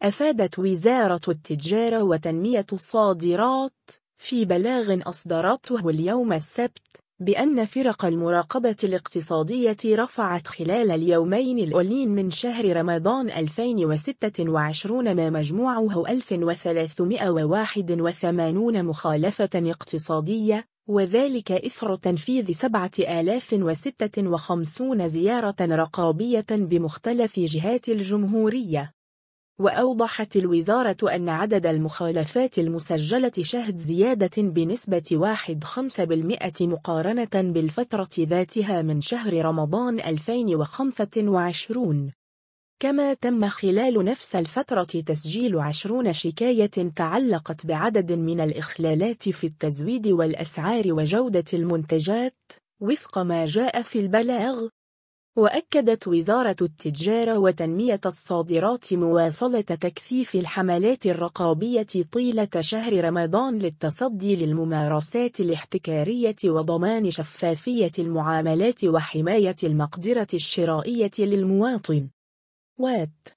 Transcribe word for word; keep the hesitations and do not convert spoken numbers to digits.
أفادت وزارة التجارة وتنمية الصادرات في بلاغ أصدرته اليوم السبت بأن فرق المراقبة الاقتصادية رفعت خلال اليومين الأولين من شهر رمضان ألفين وستة وعشرين ما مجموعه ألف وثلاثمائة وواحد وثمانين مخالفة اقتصادية، وذلك إثر تنفيذ سبعة آلاف وستة وخمسين زيارة رقابية بمختلف جهات الجمهورية. وأوضحت الوزارة أن عدد المخالفات المسجلة شهد زيادة بنسبة واحد فاصلة خمسة بالمئة مقارنة بالفترة ذاتها من شهر رمضان ألفين وخمسة وعشرين. كما تم خلال نفس الفترة تسجيل عشرين شكاية تعلقت بعدد من الإخلالات في التزويد والأسعار وجودة المنتجات وفق ما جاء في البلاغ. وأكدت وزارة التجارة وتنمية الصادرات مواصلة تكثيف الحملات الرقابية طيلة شهر رمضان للتصدي للممارسات الاحتكارية وضمان شفافية المعاملات وحماية المقدرة الشرائية للمواطن. وات